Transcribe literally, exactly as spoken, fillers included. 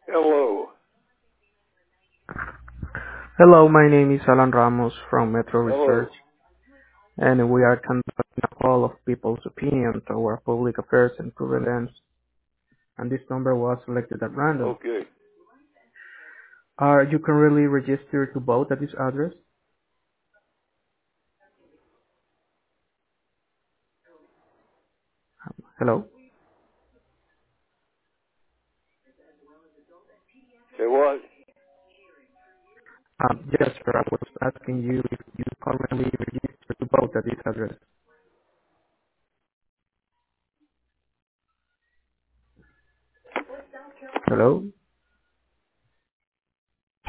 Hello. Hello, my name is Alan Ramos from Metro Hello. Research, and we are conducting a poll of people's opinion toward public affairs and current events, and this number was selected at random. Okay. Are you currently registered to vote at this address? Hello? Say what? Um, yes, sir. I was asking you if you currently registered to vote at this address. Hello?